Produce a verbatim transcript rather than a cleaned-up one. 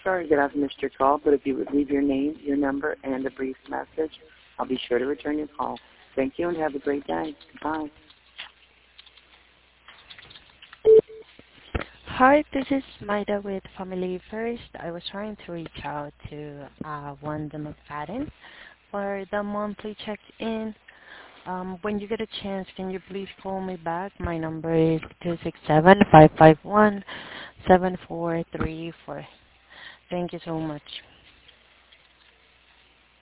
Sorry that I've missed your call, but if you would leave your name, your number, and a brief message, I'll be sure to return your call. Thank you and have a great day. Bye. Hi, this is Maida with Family First. I was trying to reach out to uh, Wanda McFadden for the monthly check-in. Um, when you get a chance, can you please call me back? My number is two six seven, five five one, seven four three four. Thank you so much.